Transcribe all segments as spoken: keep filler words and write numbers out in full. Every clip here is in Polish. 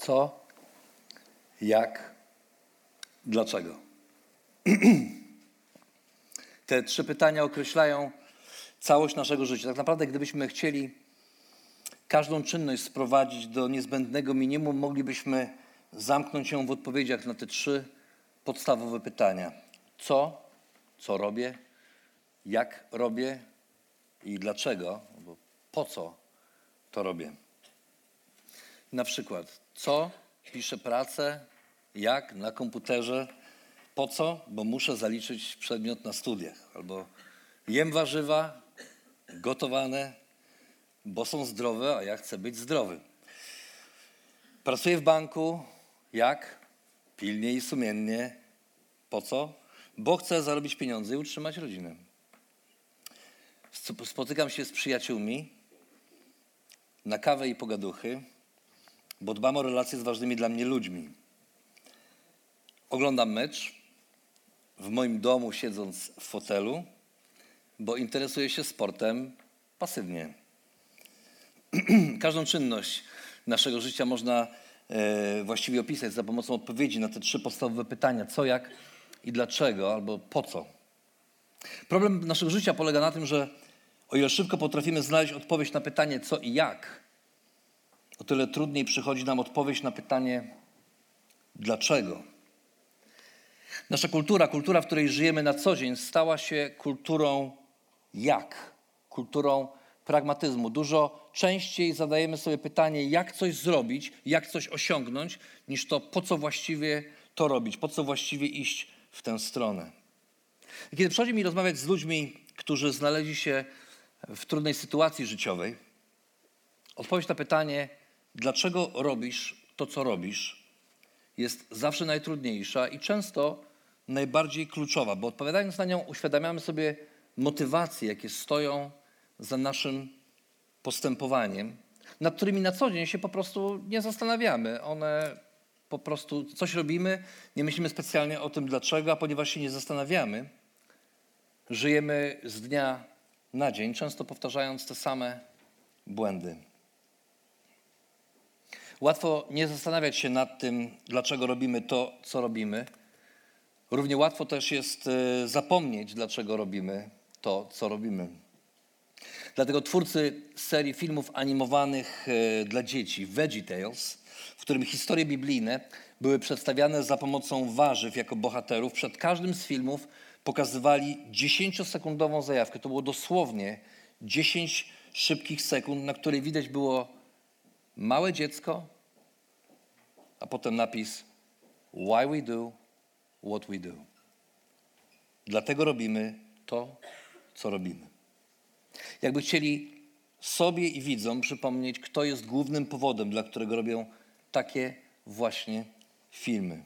Co, jak, dlaczego? Te trzy pytania określają całość naszego życia. Tak naprawdę, gdybyśmy chcieli każdą czynność sprowadzić do niezbędnego minimum, moglibyśmy zamknąć ją w odpowiedziach na te trzy podstawowe pytania. Co, co robię, jak robię i dlaczego, albo po co to robię. Na przykład, co piszę pracę, jak na komputerze, po co, bo muszę zaliczyć przedmiot na studiach, albo jem warzywa gotowane, bo są zdrowe, a ja chcę być zdrowy. Pracuję w banku, jak? Pilnie i sumiennie. Po co? Bo chcę zarobić pieniądze i utrzymać rodzinę. Spotykam się z przyjaciółmi na kawę i pogaduchy, bo dbam o relacje z ważnymi dla mnie ludźmi. Oglądam mecz w moim domu, siedząc w fotelu, bo interesuję się sportem pasywnie. Każdą czynność naszego życia można e, właściwie opisać za pomocą odpowiedzi na te trzy podstawowe pytania. Co, jak i dlaczego, albo po co. Problem naszego życia polega na tym, że o ile szybko potrafimy znaleźć odpowiedź na pytanie co i jak, o tyle trudniej przychodzi nam odpowiedź na pytanie dlaczego. Nasza kultura, kultura, w której żyjemy na co dzień, stała się kulturą jak, kulturą pragmatyzmu. Dużo częściej zadajemy sobie pytanie, jak coś zrobić, jak coś osiągnąć, niż to, po co właściwie to robić, po co właściwie iść w tę stronę. I kiedy przychodzi mi rozmawiać z ludźmi, którzy znaleźli się w trudnej sytuacji życiowej, odpowiedź na pytanie, dlaczego robisz to, co robisz, jest zawsze najtrudniejsza i często najbardziej kluczowa, bo odpowiadając na nią uświadamiamy sobie motywacje, jakie stoją za naszym postępowaniem, nad którymi na co dzień się po prostu nie zastanawiamy. One po prostu coś robimy, nie myślimy specjalnie o tym dlaczego, a ponieważ się nie zastanawiamy, żyjemy z dnia na dzień, często powtarzając te same błędy. Łatwo nie zastanawiać się nad tym, dlaczego robimy to, co robimy. Równie łatwo też jest zapomnieć, dlaczego robimy to, co robimy. Dlatego twórcy serii filmów animowanych dla dzieci VeggieTales, w którym historie biblijne były przedstawiane za pomocą warzyw jako bohaterów, przed każdym z filmów pokazywali dziesięciosekundową zajawkę. To było dosłownie dziesięć szybkich sekund, na której widać było małe dziecko, a potem napis Why we do what we do. Dlatego robimy to, co robimy. Jakby chcieli sobie i widzom przypomnieć, kto jest głównym powodem, dla którego robią takie właśnie filmy.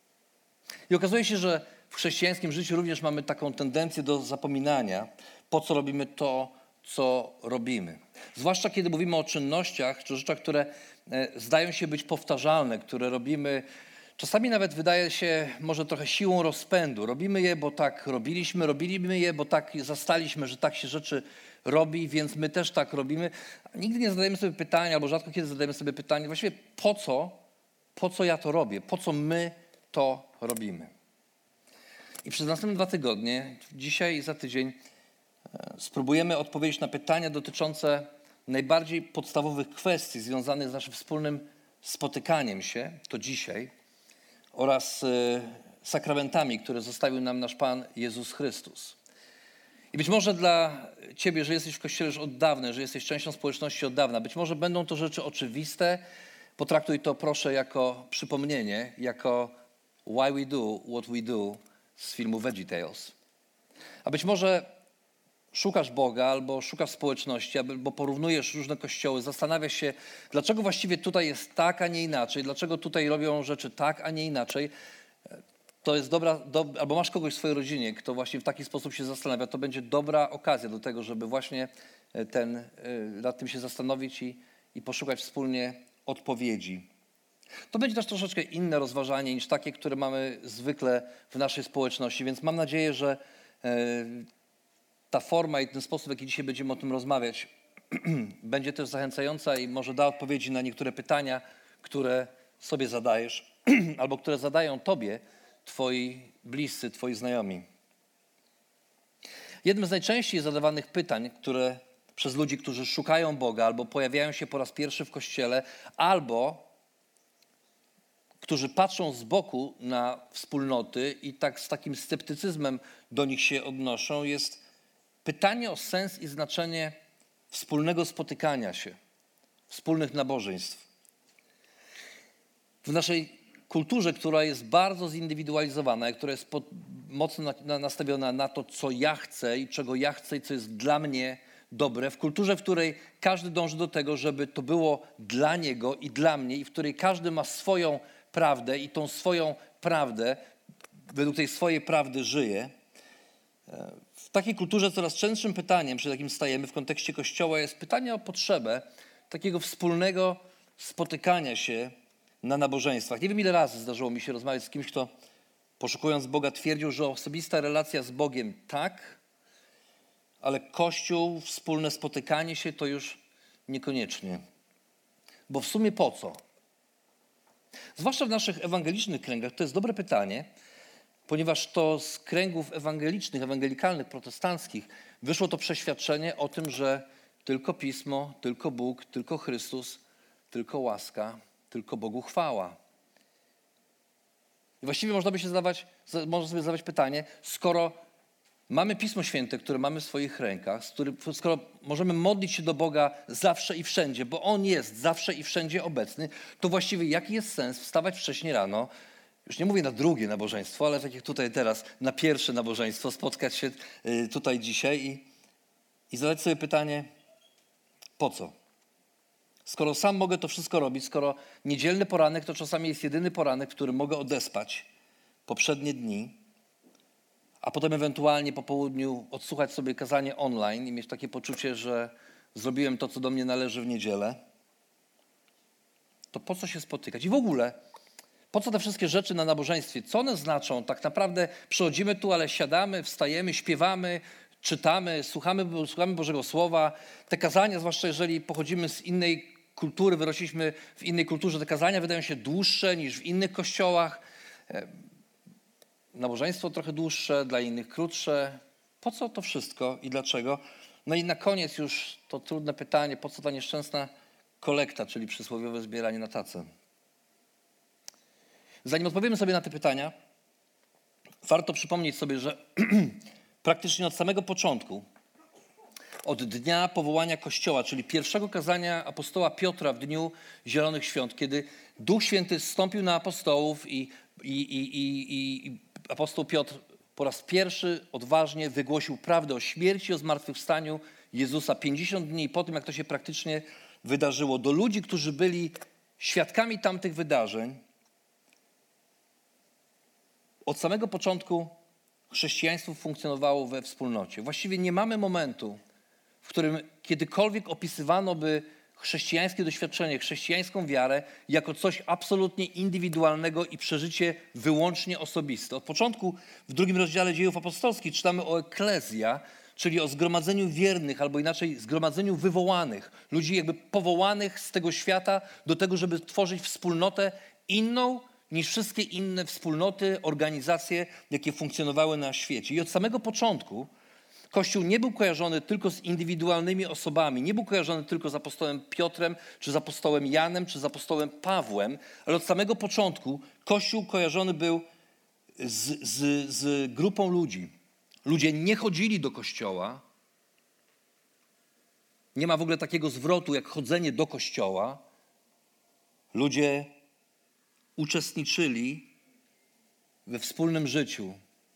I okazuje się, że w chrześcijańskim życiu również mamy taką tendencję do zapominania, po co robimy to, co robimy. Zwłaszcza kiedy mówimy o czynnościach czy rzeczach, które zdają się być powtarzalne, które robimy, czasami nawet wydaje się może trochę siłą rozpędu. Robimy je, bo tak robiliśmy, robiliśmy je, bo tak zastaliśmy, że tak się rzeczy robi, więc my też tak robimy. Nigdy nie zadajemy sobie pytania, albo rzadko kiedy zadajemy sobie pytanie, właściwie po co, po co ja to robię, po co my to robimy. I przez następne dwa tygodnie, dzisiaj i za tydzień, spróbujemy odpowiedzieć na pytania dotyczące najbardziej podstawowych kwestii związanych z naszym wspólnym spotykaniem się, to dzisiaj, oraz y, sakramentami, które zostawił nam nasz Pan Jezus Chrystus. I być może dla ciebie, że jesteś w Kościele już od dawna, że jesteś częścią społeczności od dawna, być może będą to rzeczy oczywiste, potraktuj to proszę jako przypomnienie, jako Why we do what we do z filmu VeggieTales. A być może szukasz Boga albo szukasz społeczności, albo porównujesz różne kościoły, zastanawiasz się, dlaczego właściwie tutaj jest tak, a nie inaczej, dlaczego tutaj robią rzeczy tak, a nie inaczej. To jest dobra, do, albo masz kogoś w swojej rodzinie, kto właśnie w taki sposób się zastanawia, to będzie dobra okazja do tego, żeby właśnie ten, nad tym się zastanowić i, i poszukać wspólnie odpowiedzi. To będzie też troszeczkę inne rozważanie niż takie, które mamy zwykle w naszej społeczności, więc mam nadzieję, że ta forma i ten sposób, w jaki dzisiaj będziemy o tym rozmawiać, będzie też zachęcająca i może da odpowiedzi na niektóre pytania, które sobie zadajesz, albo które zadają tobie twoi bliscy, twoi znajomi. Jednym z najczęściej zadawanych pytań, które przez ludzi, którzy szukają Boga, albo pojawiają się po raz pierwszy w kościele, albo którzy patrzą z boku na wspólnoty i tak z takim sceptycyzmem do nich się odnoszą, jest pytanie o sens i znaczenie wspólnego spotykania się, wspólnych nabożeństw. W naszej kulturze, która jest bardzo zindywidualizowana, która jest pod, mocno na, na, nastawiona na to, co ja chcę i czego ja chcę i co jest dla mnie dobre, w kulturze, w której każdy dąży do tego, żeby to było dla niego i dla mnie i w której każdy ma swoją prawdę i tą swoją prawdę, według tej swojej prawdy żyje. W takiej kulturze coraz częstszym pytaniem, przed jakim stajemy w kontekście Kościoła, jest pytanie o potrzebę takiego wspólnego spotykania się na nabożeństwach. Nie wiem, ile razy zdarzyło mi się rozmawiać z kimś, kto poszukując Boga twierdził, że osobista relacja z Bogiem tak, ale Kościół, wspólne spotykanie się to już niekoniecznie. Bo w sumie po co? Zwłaszcza w naszych ewangelicznych kręgach, to jest dobre pytanie, ponieważ to z kręgów ewangelicznych, ewangelikalnych, protestanckich wyszło to przeświadczenie o tym, że tylko Pismo, tylko Bóg, tylko Chrystus, tylko łaska, tylko Bogu chwała. I właściwie można by się zadawać, można sobie zadawać pytanie, skoro mamy Pismo Święte, które mamy w swoich rękach, z którym, skoro możemy modlić się do Boga zawsze i wszędzie, bo On jest zawsze i wszędzie obecny, to właściwie jaki jest sens wstawać wcześniej rano, już nie mówię na drugie nabożeństwo, ale tak jak tutaj teraz, na pierwsze nabożeństwo, spotkać się tutaj dzisiaj i, i zadać sobie pytanie, po co? Skoro sam mogę to wszystko robić, skoro niedzielny poranek to czasami jest jedyny poranek, w którym mogę odespać poprzednie dni, a potem ewentualnie po południu odsłuchać sobie kazanie online i mieć takie poczucie, że zrobiłem to, co do mnie należy w niedzielę, to po co się spotykać? I w ogóle, po co te wszystkie rzeczy na nabożeństwie? Co one znaczą? Tak naprawdę przychodzimy tu, ale siadamy, wstajemy, śpiewamy, czytamy, słuchamy, słuchamy Bożego Słowa. Te kazania, zwłaszcza jeżeli pochodzimy z innej kultury, wyrośliśmy w innej kulturze, te kazania wydają się dłuższe niż w innych kościołach. Nabożeństwo trochę dłuższe, dla innych krótsze. Po co to wszystko i dlaczego? No i na koniec już to trudne pytanie, po co ta nieszczęsna kolekta, czyli przysłowiowe zbieranie na tacę? Zanim odpowiemy sobie na te pytania, warto przypomnieć sobie, że praktycznie od samego początku, od dnia powołania Kościoła, czyli pierwszego kazania apostoła Piotra w dniu Zielonych Świąt, kiedy Duch Święty zstąpił na apostołów i, i, i, i, i apostoł Piotr po raz pierwszy odważnie wygłosił prawdę o śmierci, o zmartwychwstaniu Jezusa pięćdziesiąt dni po tym, jak to się praktycznie wydarzyło. Do ludzi, którzy byli świadkami tamtych wydarzeń, od samego początku chrześcijaństwo funkcjonowało we wspólnocie. Właściwie nie mamy momentu, w którym kiedykolwiek opisywano by chrześcijańskie doświadczenie, chrześcijańską wiarę jako coś absolutnie indywidualnego i przeżycie wyłącznie osobiste. Od początku w drugim rozdziale Dziejów Apostolskich czytamy o eklezja, czyli o zgromadzeniu wiernych, albo inaczej zgromadzeniu wywołanych, ludzi jakby powołanych z tego świata do tego, żeby tworzyć wspólnotę inną niż wszystkie inne wspólnoty, organizacje, jakie funkcjonowały na świecie. I od samego początku Kościół nie był kojarzony tylko z indywidualnymi osobami, nie był kojarzony tylko z apostołem Piotrem, czy z apostołem Janem, czy z apostołem Pawłem, ale od samego początku Kościół kojarzony był z, z, z grupą ludzi. Ludzie nie chodzili do kościoła. Nie ma w ogóle takiego zwrotu jak chodzenie do kościoła. Ludzie uczestniczyli we wspólnym życiu.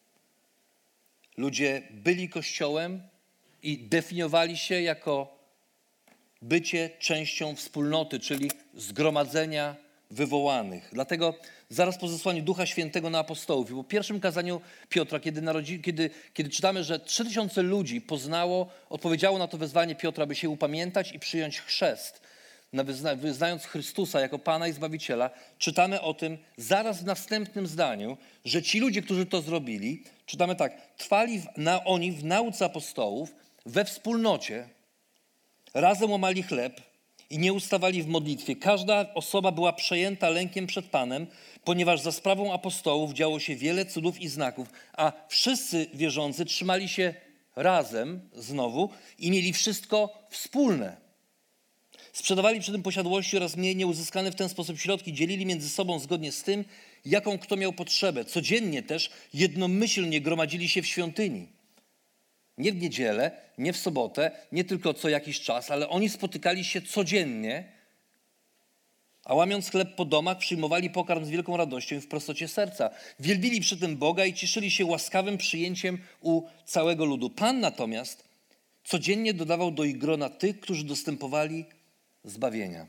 Ludzie byli Kościołem i definiowali się jako bycie częścią wspólnoty, czyli zgromadzenia wywołanych. Dlatego zaraz po zesłaniu Ducha Świętego na apostołów i po pierwszym kazaniu Piotra, kiedy, narodzi, kiedy, kiedy czytamy, że trzy tysiące ludzi poznało, odpowiedziało na to wezwanie Piotra, by się upamiętać i przyjąć chrzest, wyznając Chrystusa jako Pana i Zbawiciela, czytamy o tym zaraz w następnym zdaniu, że ci ludzie, którzy to zrobili, czytamy tak, trwali w, na, oni w nauce apostołów, we wspólnocie, razem łamali chleb i nie ustawali w modlitwie. Każda osoba była przejęta lękiem przed Panem, ponieważ za sprawą apostołów działo się wiele cudów i znaków, a wszyscy wierzący trzymali się razem znowu i mieli wszystko wspólne. Sprzedawali przy tym posiadłości oraz mienie uzyskane w ten sposób środki, dzielili między sobą zgodnie z tym, jaką kto miał potrzebę. Codziennie też jednomyślnie gromadzili się w świątyni. Nie w niedzielę, nie w sobotę, nie tylko co jakiś czas, ale oni spotykali się codziennie, a łamiąc chleb po domach, przyjmowali pokarm z wielką radością i w prostocie serca. Wielbili przy tym Boga i cieszyli się łaskawym przyjęciem u całego ludu. Pan natomiast codziennie dodawał do ich grona tych, którzy dostępowali zbawienia.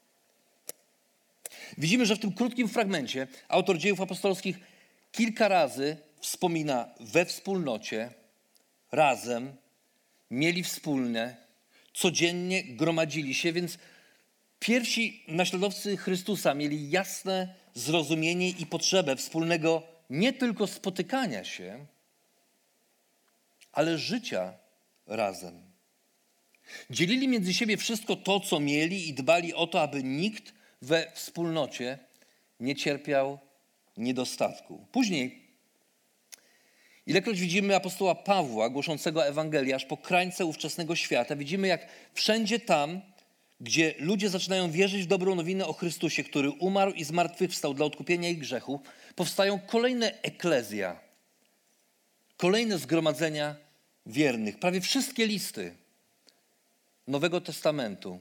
Widzimy, że w tym krótkim fragmencie autor Dziejów Apostolskich kilka razy wspomina we wspólnocie, razem, mieli wspólne, codziennie gromadzili się, więc pierwsi naśladowcy Chrystusa mieli jasne zrozumienie i potrzebę wspólnego nie tylko spotykania się, ale życia razem. Dzielili między siebie wszystko to, co mieli i dbali o to, aby nikt we wspólnocie nie cierpiał niedostatku. Później, ilekroć widzimy apostoła Pawła głoszącego Ewangelię aż po krańce ówczesnego świata, widzimy jak wszędzie tam, gdzie ludzie zaczynają wierzyć w dobrą nowinę o Chrystusie, który umarł i zmartwychwstał dla odkupienia ich grzechów, powstają kolejne eklezja, kolejne zgromadzenia wiernych. Prawie wszystkie listy Nowego Testamentu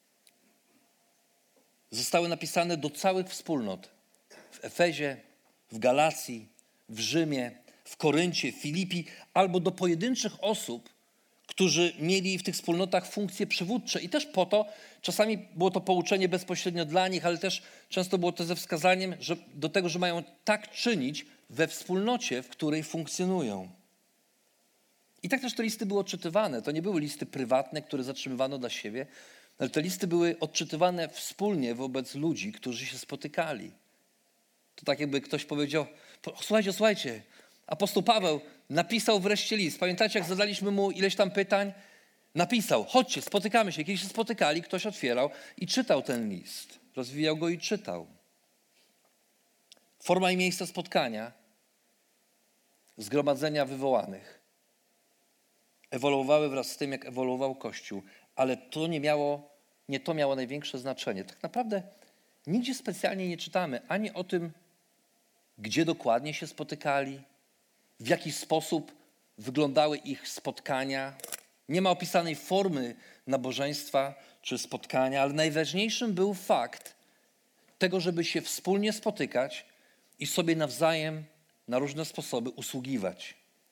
zostały napisane do całych wspólnot. W Efezie, w Galacji, w Rzymie, w Koryncie, w Filipi, albo do pojedynczych osób, którzy mieli w tych wspólnotach funkcje przywódcze. I też po to, czasami było to pouczenie bezpośrednio dla nich, ale też często było to ze wskazaniem że do tego, że mają tak czynić we wspólnocie, w której funkcjonują. I tak też te listy były odczytywane. To nie były listy prywatne, które zatrzymywano dla siebie, ale te listy były odczytywane wspólnie wobec ludzi, którzy się spotykali. To tak jakby ktoś powiedział, słuchajcie, słuchajcie, apostoł Paweł napisał wreszcie list. Pamiętacie, jak zadaliśmy mu ileś tam pytań? Napisał, chodźcie, spotykamy się. Kiedy się spotykali, ktoś otwierał i czytał ten list. Rozwijał go i czytał. Forma i miejsce spotkania, zgromadzenia wywołanych ewoluowały wraz z tym, jak ewoluował Kościół. Ale to nie miało, nie to miało największe znaczenie. Tak naprawdę nigdzie specjalnie nie czytamy ani o tym, gdzie dokładnie się spotykali, w jaki sposób wyglądały ich spotkania. Nie ma opisanej formy nabożeństwa czy spotkania, ale najważniejszym był fakt tego, żeby się wspólnie spotykać i sobie nawzajem na różne sposoby usługiwać.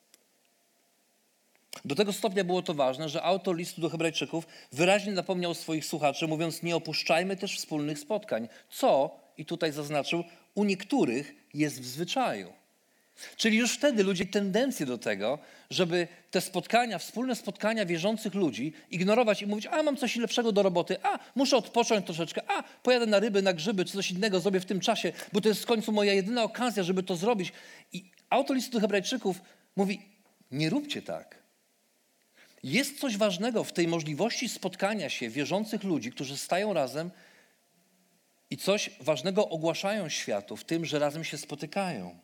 Do tego stopnia było to ważne, że autor listu do Hebrajczyków wyraźnie napomniał swoich słuchaczy, mówiąc, nie opuszczajmy też wspólnych spotkań, co, i tutaj zaznaczył, u niektórych jest w zwyczaju. Czyli już wtedy ludzie mieli tendencję do tego, żeby te spotkania, wspólne spotkania wierzących ludzi ignorować i mówić, a mam coś lepszego do roboty, a muszę odpocząć troszeczkę, a pojadę na ryby, na grzyby, czy coś innego zrobię w tym czasie, bo to jest w końcu moja jedyna okazja, żeby to zrobić. I autor listu do Hebrajczyków mówi, nie róbcie tak. Jest coś ważnego w tej możliwości spotkania się wierzących ludzi, którzy stają razem i coś ważnego ogłaszają światu w tym, że razem się spotykają.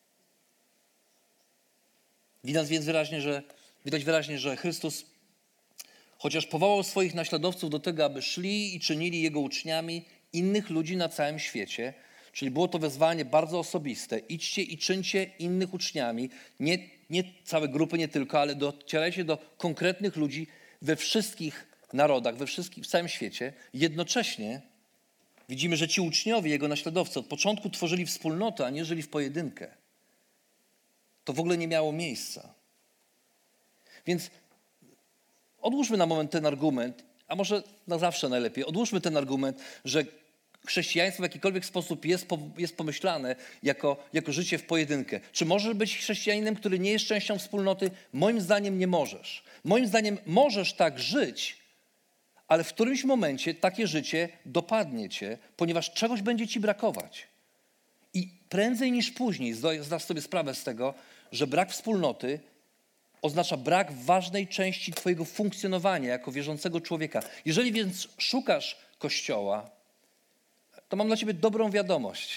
Widać więc wyraźnie, że, widać wyraźnie, że Chrystus, chociaż powołał swoich naśladowców do tego, aby szli i czynili Jego uczniami innych ludzi na całym świecie, czyli było to wezwanie bardzo osobiste. Idźcie i czyńcie innych uczniami, nie, nie całe grupy, nie tylko, ale docierajcie do konkretnych ludzi we wszystkich narodach, we wszystkich, w całym świecie. Jednocześnie widzimy, że ci uczniowie, Jego naśladowcy od początku tworzyli wspólnotę, a nie żyli w pojedynkę. To w ogóle nie miało miejsca. Więc odłóżmy na moment ten argument, a może na zawsze najlepiej, odłóżmy ten argument, że chrześcijaństwo w jakikolwiek sposób jest, jest pomyślane jako, jako życie w pojedynkę. Czy możesz być chrześcijaninem, który nie jest częścią wspólnoty? Moim zdaniem nie możesz. Moim zdaniem możesz tak żyć, ale w którymś momencie takie życie dopadnie cię, ponieważ czegoś będzie ci brakować. I prędzej niż później zdasz sobie sprawę z tego, że brak wspólnoty oznacza brak ważnej części twojego funkcjonowania jako wierzącego człowieka. Jeżeli więc szukasz Kościoła, to mam dla ciebie dobrą wiadomość.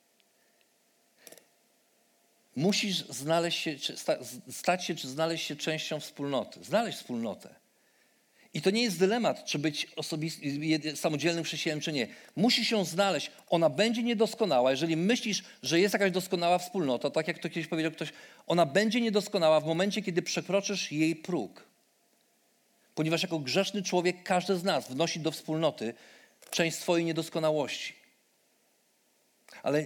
Musisz znaleźć się, czy sta, stać się, czy znaleźć się częścią wspólnoty. Znaleźć wspólnotę. I to nie jest dylemat, czy być osobist- samodzielnym chrześcijaninem, czy nie. Musisz ją znaleźć. Ona będzie niedoskonała. Jeżeli myślisz, że jest jakaś doskonała wspólnota, tak jak to kiedyś powiedział ktoś, ona będzie niedoskonała w momencie, kiedy przekroczysz jej próg. Ponieważ jako grzeszny człowiek każdy z nas wnosi do wspólnoty część swojej niedoskonałości. Ale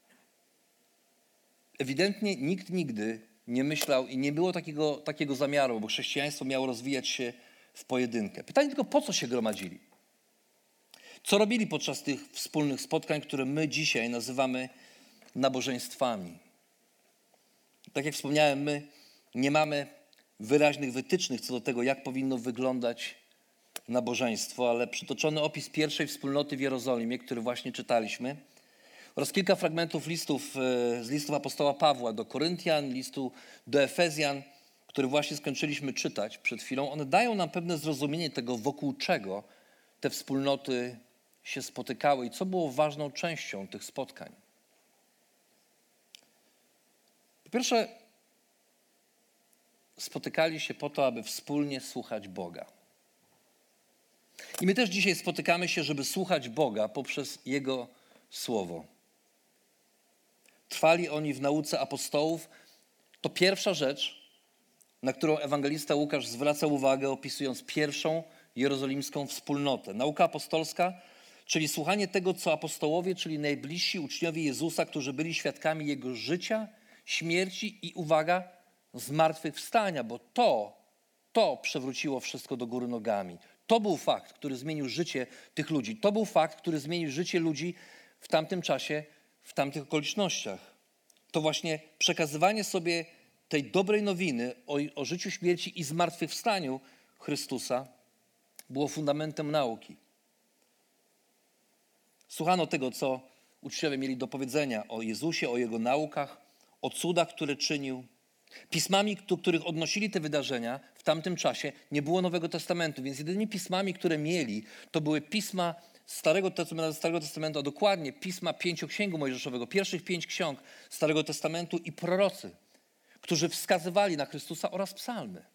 ewidentnie nikt nigdy nie myślał i nie było takiego, takiego zamiaru, bo chrześcijaństwo miało rozwijać się w pojedynkę. Pytanie tylko, po co się gromadzili? Co robili podczas tych wspólnych spotkań, które my dzisiaj nazywamy nabożeństwami? Tak jak wspomniałem, my nie mamy wyraźnych wytycznych co do tego, jak powinno wyglądać nabożeństwo, ale przytoczony opis pierwszej wspólnoty w Jerozolimie, który właśnie czytaliśmy, oraz kilka fragmentów listów, z listów apostoła Pawła do Koryntian, listu do Efezjan, który właśnie skończyliśmy czytać przed chwilą, one dają nam pewne zrozumienie tego, wokół czego te wspólnoty się spotykały i co było ważną częścią tych spotkań. Po pierwsze, spotykali się po to, aby wspólnie słuchać Boga. I my też dzisiaj spotykamy się, żeby słuchać Boga poprzez Jego Słowo. Trwali oni w nauce apostołów. To pierwsza rzecz, na którą ewangelista Łukasz zwraca uwagę, opisując pierwszą jerozolimską wspólnotę. Nauka apostolska, czyli słuchanie tego, co apostołowie, czyli najbliżsi uczniowie Jezusa, którzy byli świadkami Jego życia, śmierci i, uwaga, zmartwychwstania, bo to, to przewróciło wszystko do góry nogami. To był fakt, który zmienił życie tych ludzi. To był fakt, który zmienił życie ludzi w tamtym czasie, w tamtych okolicznościach. To właśnie przekazywanie sobie tej dobrej nowiny o, o życiu, śmierci i zmartwychwstaniu Chrystusa było fundamentem nauki. Słuchano tego, co uczniowie mieli do powiedzenia o Jezusie, o Jego naukach, o cudach, które czynił. Pismami, do których odnosili te wydarzenia w tamtym czasie, nie było Nowego Testamentu, więc jedynymi pismami, które mieli, to były pisma Starego Testamentu, Starego Testamentu, a dokładnie pisma Pięcioksięgu Mojżeszowego, pierwszych pięć ksiąg Starego Testamentu i prorocy, którzy wskazywali na Chrystusa, oraz psalmy.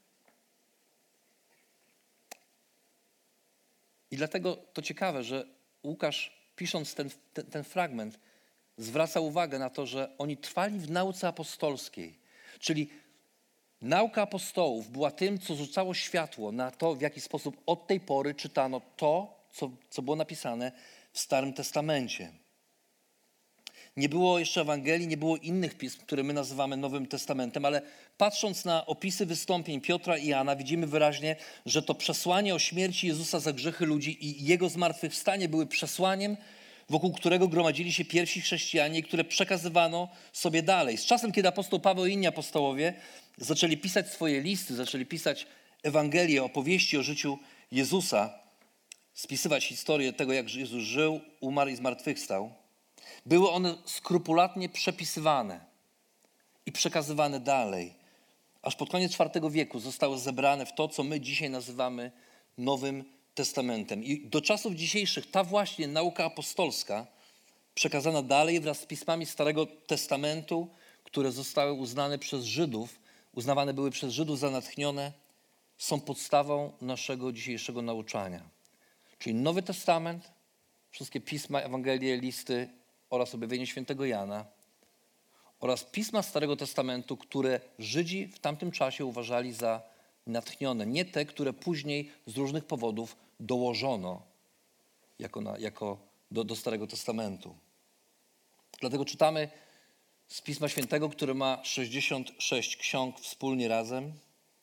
I dlatego to ciekawe, że Łukasz, pisząc ten, ten, ten fragment, zwraca uwagę na to, że oni trwali w nauce apostolskiej. Czyli nauka apostołów była tym, co rzucało światło na to, w jaki sposób od tej pory czytano to, co, co było napisane w Starym Testamencie. Nie było jeszcze Ewangelii, nie było innych pism, które my nazywamy Nowym Testamentem, ale patrząc na opisy wystąpień Piotra i Jana, widzimy wyraźnie, że to przesłanie o śmierci Jezusa za grzechy ludzi i Jego zmartwychwstanie były przesłaniem, wokół którego gromadzili się pierwsi chrześcijanie i które przekazywano sobie dalej. Z czasem, kiedy apostoł Paweł i inni apostołowie zaczęli pisać swoje listy, zaczęli pisać Ewangelię, opowieści o życiu Jezusa, spisywać historię tego, jak Jezus żył, umarł i zmartwychwstał, były one skrupulatnie przepisywane i przekazywane dalej. Aż pod koniec czwartego wieku zostały zebrane w to, co my dzisiaj nazywamy Nowym Testamentem. I do czasów dzisiejszych ta właśnie nauka apostolska, przekazana dalej wraz z pismami Starego Testamentu, które zostały uznane przez Żydów, uznawane były przez Żydów za natchnione, są podstawą naszego dzisiejszego nauczania. Czyli Nowy Testament, wszystkie pisma, Ewangelie, listy oraz objawienie świętego Jana oraz pisma Starego Testamentu, które Żydzi w tamtym czasie uważali za natchnione. Nie te, które później z różnych powodów dołożono jako, na, jako do, do Starego Testamentu. Dlatego czytamy z Pisma Świętego, które ma sześćdziesiąt sześć ksiąg wspólnie razem.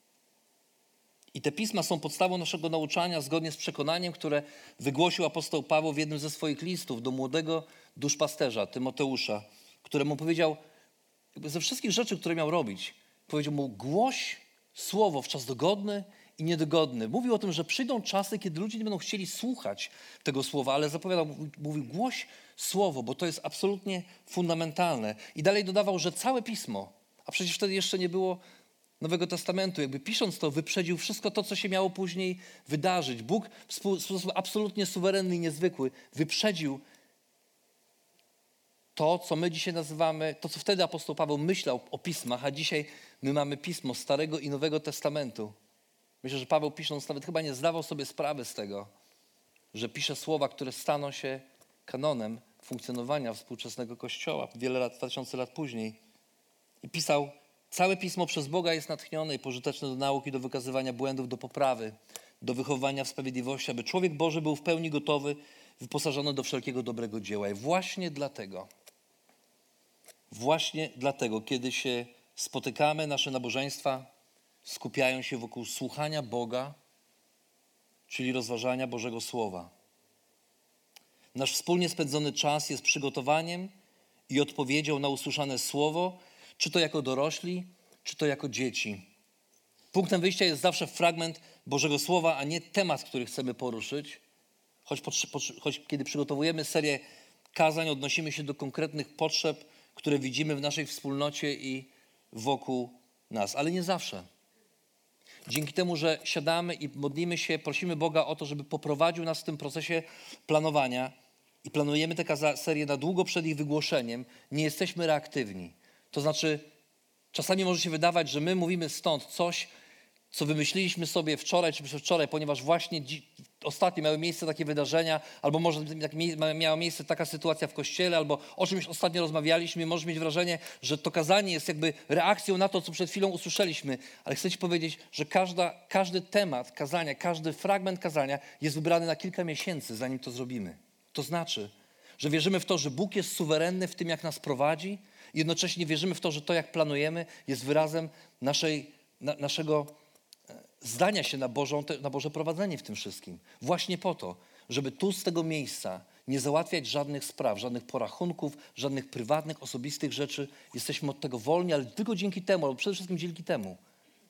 I te pisma są podstawą naszego nauczania zgodnie z przekonaniem, które wygłosił apostoł Paweł w jednym ze swoich listów do młodego duszpasterza Tymoteusza, któremu powiedział, ze wszystkich rzeczy, które miał robić, powiedział mu: głoś słowo w czas dogodny i niedogodny. Mówił o tym, że przyjdą czasy, kiedy ludzie nie będą chcieli słuchać tego słowa, ale zapowiadał, mówił: głoś słowo, bo to jest absolutnie fundamentalne. I dalej dodawał, że całe pismo, a przecież wtedy jeszcze nie było Nowego Testamentu. Jakby pisząc to, wyprzedził wszystko to, co się miało później wydarzyć. Bóg w sposób absolutnie suwerenny i niezwykły wyprzedził to, co my dzisiaj nazywamy, to, co wtedy apostoł Paweł myślał o pismach, a dzisiaj my mamy pismo Starego i Nowego Testamentu. Myślę, że Paweł pisząc nawet chyba nie zdawał sobie sprawy z tego, że pisze słowa, które staną się kanonem funkcjonowania współczesnego Kościoła wiele lat, dwa tysiące lat później. I pisał: całe pismo przez Boga jest natchnione i pożyteczne do nauki, do wykazywania błędów, do poprawy, do wychowania w sprawiedliwości, aby człowiek Boży był w pełni gotowy, wyposażony do wszelkiego dobrego dzieła. I właśnie dlatego, właśnie dlatego, kiedy się spotykamy, nasze nabożeństwa skupiają się wokół słuchania Boga, czyli rozważania Bożego Słowa. Nasz wspólnie spędzony czas jest przygotowaniem i odpowiedzią na usłyszane słowo, czy to jako dorośli, czy to jako dzieci. Punktem wyjścia jest zawsze fragment Bożego Słowa, a nie temat, który chcemy poruszyć. Choć, choć kiedy przygotowujemy serię kazań, odnosimy się do konkretnych potrzeb, które widzimy w naszej wspólnocie i wokół nas, ale nie zawsze. Dzięki temu, że siadamy i modlimy się, prosimy Boga o to, żeby poprowadził nas w tym procesie planowania i planujemy tę serię na długo przed ich wygłoszeniem, nie jesteśmy reaktywni. To znaczy, czasami może się wydawać, że my mówimy stąd coś, co wymyśliliśmy sobie wczoraj czy przedwczoraj, ponieważ właśnie dzi- ostatnio miały miejsce takie wydarzenia, albo może miała miejsce taka sytuacja w kościele, albo o czymś ostatnio rozmawialiśmy. Możesz mieć wrażenie, że to kazanie jest jakby reakcją na to, co przed chwilą usłyszeliśmy. Ale chcę ci powiedzieć, że każda, każdy temat kazania, każdy fragment kazania jest wybrany na kilka miesięcy, zanim to zrobimy. To znaczy, że wierzymy w to, że Bóg jest suwerenny w tym, jak nas prowadzi, i jednocześnie wierzymy w to, że to, jak planujemy, jest wyrazem naszej, na, naszego zdania się na, Bożą, na Boże prowadzenie w tym wszystkim. Właśnie po to, żeby tu z tego miejsca nie załatwiać żadnych spraw, żadnych porachunków, żadnych prywatnych, osobistych rzeczy. Jesteśmy od tego wolni, ale tylko dzięki temu, albo przede wszystkim dzięki temu,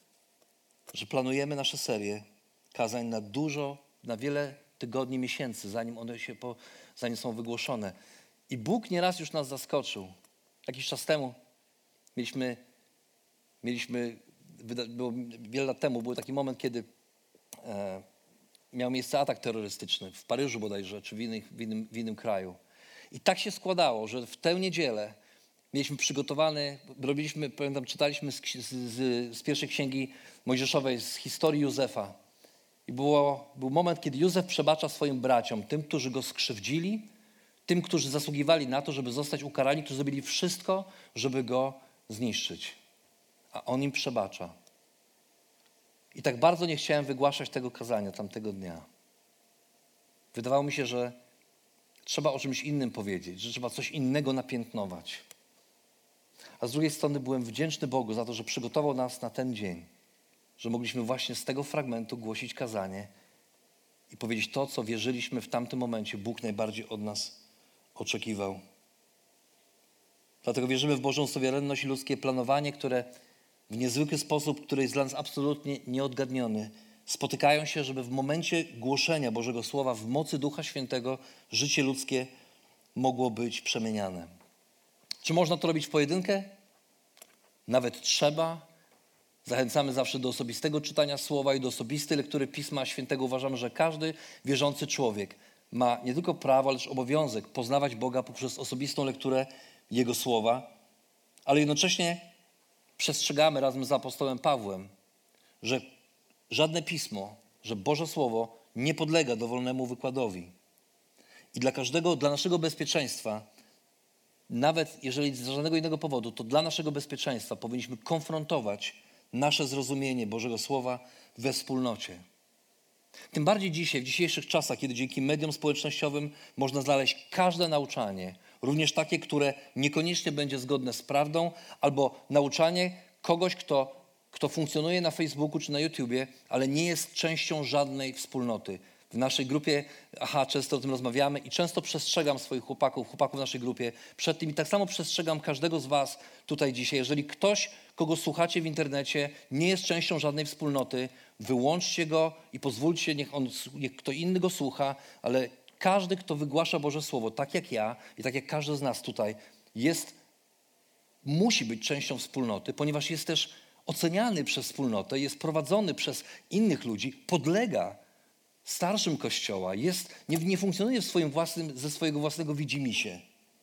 że planujemy nasze serie kazań na dużo, na wiele tygodni, miesięcy, zanim one się po, zanim są wygłoszone. I Bóg nieraz już nas zaskoczył. Jakiś czas temu mieliśmy, mieliśmy było, wiele lat temu był taki moment, kiedy e, miał miejsce atak terrorystyczny w Paryżu bodajże, czy w, innych, w, innym, w innym kraju. I tak się składało, że w tę niedzielę mieliśmy przygotowany, robiliśmy, pamiętam, czytaliśmy z, z, z pierwszej księgi mojżeszowej, z historii Józefa. I było, był moment, kiedy Józef przebacza swoim braciom, tym, którzy go skrzywdzili, tym, którzy zasługiwali na to, żeby zostać ukarani, którzy zrobili wszystko, żeby go zniszczyć. A on im przebacza. I tak bardzo nie chciałem wygłaszać tego kazania tamtego dnia. Wydawało mi się, że trzeba o czymś innym powiedzieć, że trzeba coś innego napiętnować. A z drugiej strony byłem wdzięczny Bogu za to, że przygotował nas na ten dzień, że mogliśmy właśnie z tego fragmentu głosić kazanie i powiedzieć to, co wierzyliśmy w tamtym momencie Bóg najbardziej od nas oczekiwał. Dlatego wierzymy w Bożą suwerenność i ludzkie planowanie, które w niezwykły sposób, który jest dla nas absolutnie nieodgadniony, spotykają się, żeby w momencie głoszenia Bożego Słowa w mocy Ducha Świętego życie ludzkie mogło być przemieniane. Czy można to robić w pojedynkę? Nawet trzeba. Zachęcamy zawsze do osobistego czytania Słowa i do osobistej lektury Pisma Świętego. Uważamy, że każdy wierzący człowiek ma nie tylko prawo, ale też obowiązek poznawać Boga poprzez osobistą lekturę Jego Słowa, ale jednocześnie przestrzegamy razem z apostołem Pawłem, że żadne pismo, że Boże Słowo nie podlega dowolnemu wykładowi. I dla każdego, dla naszego bezpieczeństwa, nawet jeżeli z żadnego innego powodu, to dla naszego bezpieczeństwa powinniśmy konfrontować nasze zrozumienie Bożego Słowa we wspólnocie. Tym bardziej dzisiaj, w dzisiejszych czasach, kiedy dzięki mediom społecznościowym można znaleźć każde nauczanie, również takie, które niekoniecznie będzie zgodne z prawdą, albo nauczanie kogoś, kto, kto funkcjonuje na Facebooku czy na YouTubie, ale nie jest częścią żadnej wspólnoty. W naszej grupie, aha, często o tym rozmawiamy i często przestrzegam swoich chłopaków, chłopaków w naszej grupie przed tym i tak samo przestrzegam każdego z was tutaj dzisiaj. Jeżeli ktoś, kogo słuchacie w internecie, nie jest częścią żadnej wspólnoty, wyłączcie go i pozwólcie, niech, on, niech kto inny go słucha, ale każdy, kto wygłasza Boże Słowo, tak jak ja i tak jak każdy z nas tutaj, jest, musi być częścią wspólnoty, ponieważ jest też oceniany przez wspólnotę, jest prowadzony przez innych ludzi, podlega starszym Kościoła, jest, nie, nie funkcjonuje w swoim własnym, ze swojego własnego widzimisię.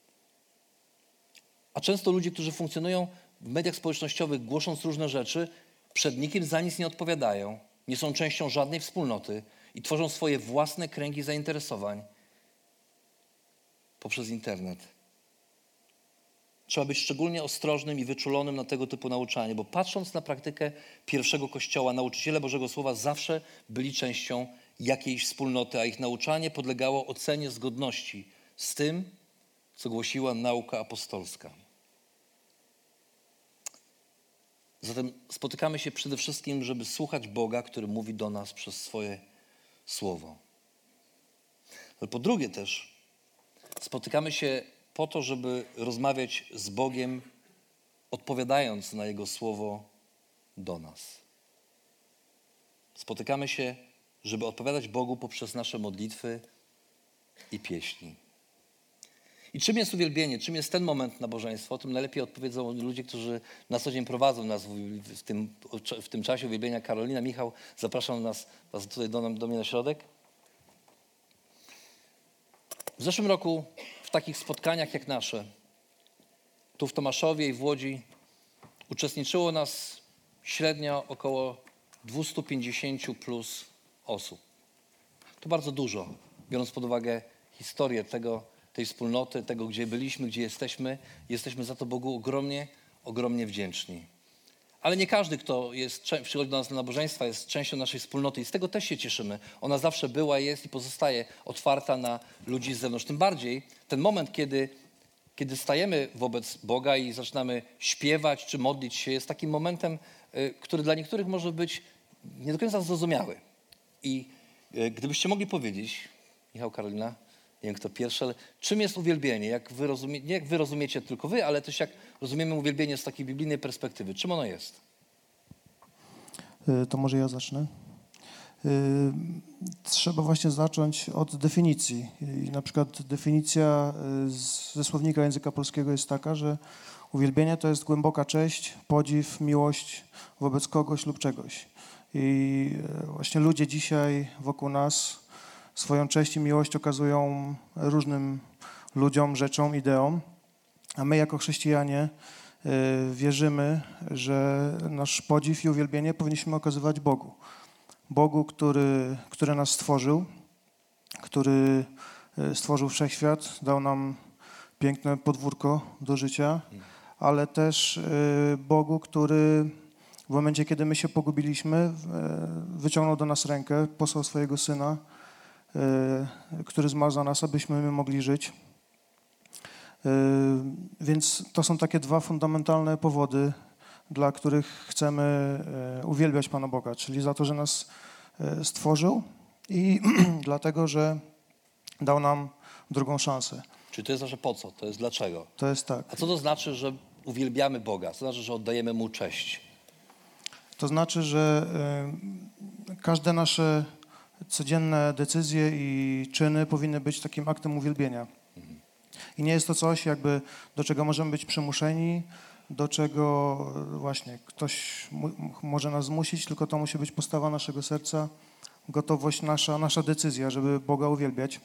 A często ludzie, którzy funkcjonują w mediach społecznościowych, głosząc różne rzeczy, przed nikim za nic nie odpowiadają, nie są częścią żadnej wspólnoty i tworzą swoje własne kręgi zainteresowań poprzez internet. Trzeba być szczególnie ostrożnym i wyczulonym na tego typu nauczanie, bo patrząc na praktykę pierwszego Kościoła, nauczyciele Bożego Słowa zawsze byli częścią jakiejś wspólnoty, a ich nauczanie podlegało ocenie zgodności z tym, co głosiła nauka apostolska. Zatem spotykamy się przede wszystkim, żeby słuchać Boga, który mówi do nas przez swoje słowo. Ale po drugie też spotykamy się po to, żeby rozmawiać z Bogiem, odpowiadając na Jego słowo do nas. Spotykamy się, żeby odpowiadać Bogu poprzez nasze modlitwy i pieśni. I czym jest uwielbienie? Czym jest ten moment nabożeństwa? O tym najlepiej odpowiedzą ludzie, którzy na co dzień prowadzą nas w tym, w tym czasie uwielbienia. Karolina, Michał, zapraszam nas, was tutaj do, do mnie na środek. W zeszłym roku w takich spotkaniach jak nasze, tu w Tomaszowie i w Łodzi, uczestniczyło nas średnio około dwieście pięćdziesiąt plus osób. To bardzo dużo, biorąc pod uwagę historię tego, tej wspólnoty, tego, gdzie byliśmy, gdzie jesteśmy. Jesteśmy za to Bogu ogromnie, ogromnie wdzięczni. Ale nie każdy, kto jest, przychodzi do nas na nabożeństwa, jest częścią naszej wspólnoty i z tego też się cieszymy. Ona zawsze była, jest i pozostaje otwarta na ludzi z zewnątrz. Tym bardziej ten moment, kiedy, kiedy stajemy wobec Boga i zaczynamy śpiewać czy modlić się, jest takim momentem, który dla niektórych może być nie do końca zrozumiały. I gdybyście mogli powiedzieć, Michał, Karolina, nie wiem kto pierwszy, ale czym jest uwielbienie? Jak wy rozumie, nie jak wy rozumiecie tylko wy, ale też jak rozumiemy uwielbienie z takiej biblijnej perspektywy. Czym ono jest? To może ja zacznę. Trzeba właśnie zacząć od definicji. I na przykład definicja ze słownika języka polskiego jest taka, że uwielbienie to jest głęboka cześć, podziw, miłość wobec kogoś lub czegoś. I właśnie ludzie dzisiaj wokół nas swoją cześć i miłość okazują różnym ludziom, rzeczom, ideom, a my jako chrześcijanie wierzymy, że nasz podziw i uwielbienie powinniśmy okazywać Bogu. Bogu, który, który nas stworzył, który stworzył wszechświat, dał nam piękne podwórko do życia, ale też Bogu, który w momencie, kiedy my się pogubiliśmy, wyciągnął do nas rękę, posłał swojego Syna, który zmarł za nas, abyśmy my mogli żyć. Więc to są takie dwa fundamentalne powody, dla których chcemy uwielbiać Pana Boga, czyli za to, że nas stworzył i dlatego, że dał nam drugą szansę. Czyli to jest nasze po co? To jest dlaczego? To jest tak. A co to znaczy, że uwielbiamy Boga? Co to znaczy, że oddajemy Mu cześć? To znaczy, że każde nasze codzienne decyzje i czyny powinny być takim aktem uwielbienia. I nie jest to coś, jakby do czego możemy być przymuszeni, do czego właśnie ktoś mu, może nas zmusić, tylko to musi być postawa naszego serca, gotowość nasza, nasza decyzja, żeby Boga uwielbiać.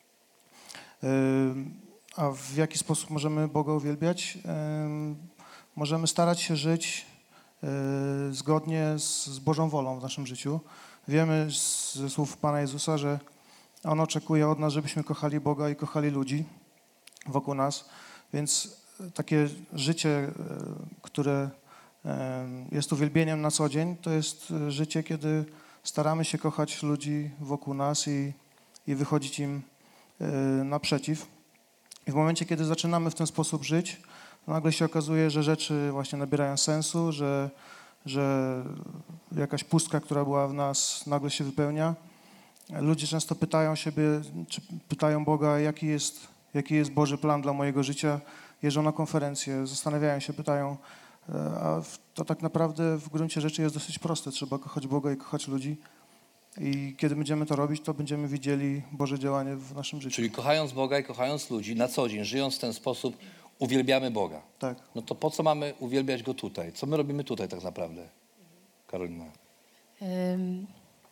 A w jaki sposób możemy Boga uwielbiać? Możemy starać się żyć zgodnie z, z Bożą wolą w naszym życiu. Wiemy ze słów Pana Jezusa, że On oczekuje od nas, żebyśmy kochali Boga i kochali ludzi wokół nas, więc takie życie, które jest uwielbieniem na co dzień, to jest życie, kiedy staramy się kochać ludzi wokół nas i, i wychodzić im naprzeciw. I w momencie, kiedy zaczynamy w ten sposób żyć, nagle się okazuje, że rzeczy właśnie nabierają sensu, że, że jakaś pustka, która była w nas, nagle się wypełnia. Ludzie często pytają siebie, czy pytają Boga, jaki jest, jaki jest Boży plan dla mojego życia. Jeżdżą na konferencje, zastanawiają się, pytają, a to tak naprawdę w gruncie rzeczy jest dosyć proste. Trzeba kochać Boga i kochać ludzi. I kiedy będziemy to robić, to będziemy widzieli Boże działanie w naszym życiu. Czyli kochając Boga i kochając ludzi na co dzień, żyjąc w ten sposób, uwielbiamy Boga. Tak. No to po co mamy uwielbiać Go tutaj? Co my robimy tutaj tak naprawdę? Karolina. Ym,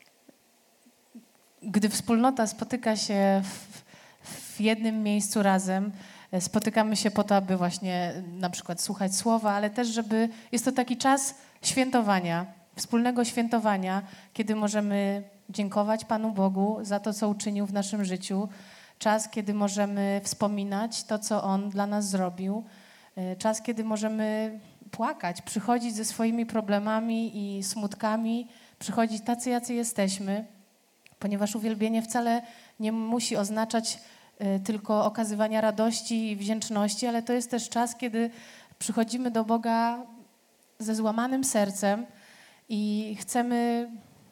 Gdy wspólnota spotyka się w, w jednym miejscu razem, e, spotykamy się po to, aby właśnie e, na przykład słuchać słowa, ale też, żeby jest to taki czas świętowania, wspólnego świętowania, kiedy możemy dziękować Panu Bogu za to, co uczynił w naszym życiu. Czas, kiedy możemy wspominać to, co On dla nas zrobił. E, Czas, kiedy możemy płakać, przychodzić ze swoimi problemami i smutkami, przychodzić tacy, jacy jesteśmy, ponieważ uwielbienie wcale nie musi oznaczać y, tylko okazywania radości i wdzięczności, ale to jest też czas, kiedy przychodzimy do Boga ze złamanym sercem i chcemy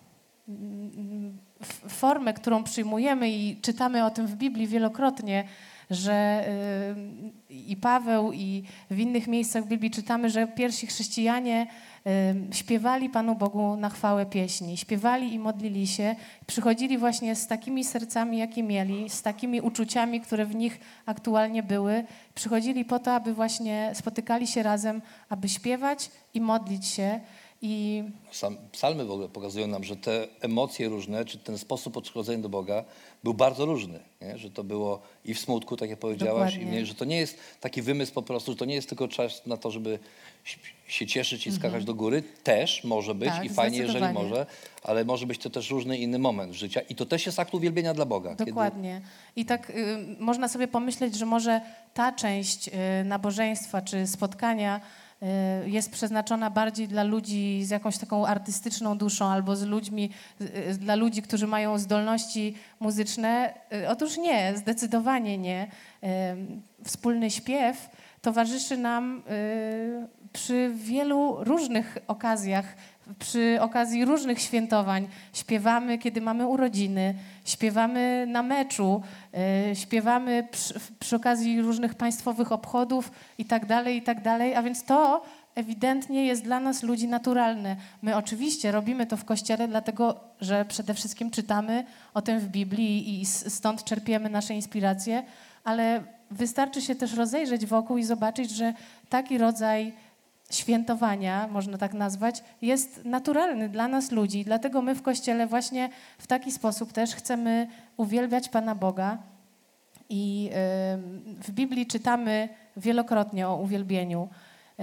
mm, f- formę, którą przyjmujemy i czytamy o tym w Biblii wielokrotnie, że y, i Paweł, i w innych miejscach w Biblii czytamy, że pierwsi chrześcijanie y, śpiewali Panu Bogu na chwałę pieśni, śpiewali i modlili się, przychodzili właśnie z takimi sercami, jakie mieli, z takimi uczuciami, które w nich aktualnie były, przychodzili po to, aby właśnie spotykali się razem, aby śpiewać i modlić się. I Sam, psalmy w ogóle pokazują nam, że te emocje różne, czy ten sposób podchodzenia do Boga był bardzo różny. Nie? Że to było i w smutku, tak jak powiedziałaś, i Dokładnie. w, że to nie jest taki wymysł po prostu, że to nie jest tylko czas na to, żeby ś- się cieszyć i skakać do góry. Też może być Tak, i fajnie, jeżeli zdecydowanie. może, ale może być to też różny inny moment życia i to też jest akt uwielbienia dla Boga. Dokładnie. I tak y, można sobie pomyśleć, że może ta część y, nabożeństwa czy spotkania y, jest przeznaczona bardziej dla ludzi z jakąś taką artystyczną duszą albo z ludźmi, y, y, dla ludzi, którzy mają zdolności muzyczne. Y, otóż nie, zdecydowanie nie. Y, wspólny śpiew towarzyszy nam y, przy wielu różnych okazjach, przy okazji różnych świętowań. Śpiewamy, kiedy mamy urodziny, śpiewamy na meczu, y, śpiewamy przy, przy okazji różnych państwowych obchodów i tak dalej, i tak dalej. A więc to ewidentnie jest dla nas, ludzi, naturalne. My oczywiście robimy to w Kościele, dlatego że przede wszystkim czytamy o tym w Biblii i s- stąd czerpiemy nasze inspiracje, ale wystarczy się też rozejrzeć wokół i zobaczyć, że taki rodzaj świętowania, można tak nazwać, jest naturalny dla nas ludzi. Dlatego my w Kościele właśnie w taki sposób też chcemy uwielbiać Pana Boga. I y, w Biblii czytamy wielokrotnie o uwielbieniu. Y,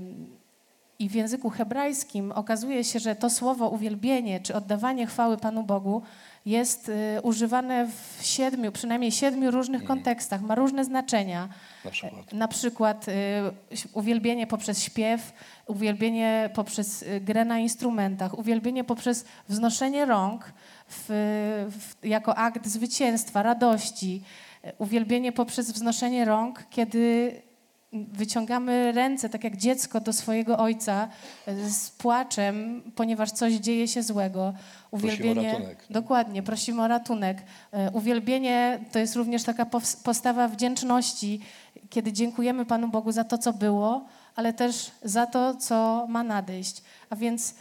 I w języku hebrajskim okazuje się, że to słowo uwielbienie czy oddawanie chwały Panu Bogu jest y, używane w siedmiu, przynajmniej siedmiu różnych kontekstach, ma różne znaczenia. Na przykład. Na przykład y, uwielbienie poprzez śpiew, uwielbienie poprzez y, grę na instrumentach, uwielbienie poprzez wznoszenie rąk w, w, jako akt zwycięstwa, radości, y, uwielbienie poprzez wznoszenie rąk, kiedy wyciągamy ręce, tak jak dziecko, do swojego ojca y, z płaczem, ponieważ coś dzieje się złego. Prosimy o ratunek. Dokładnie, prosimy o ratunek. Y, Uwielbienie to jest również taka pows- postawa wdzięczności, kiedy dziękujemy Panu Bogu za to, co było, ale też za to, co ma nadejść. A więc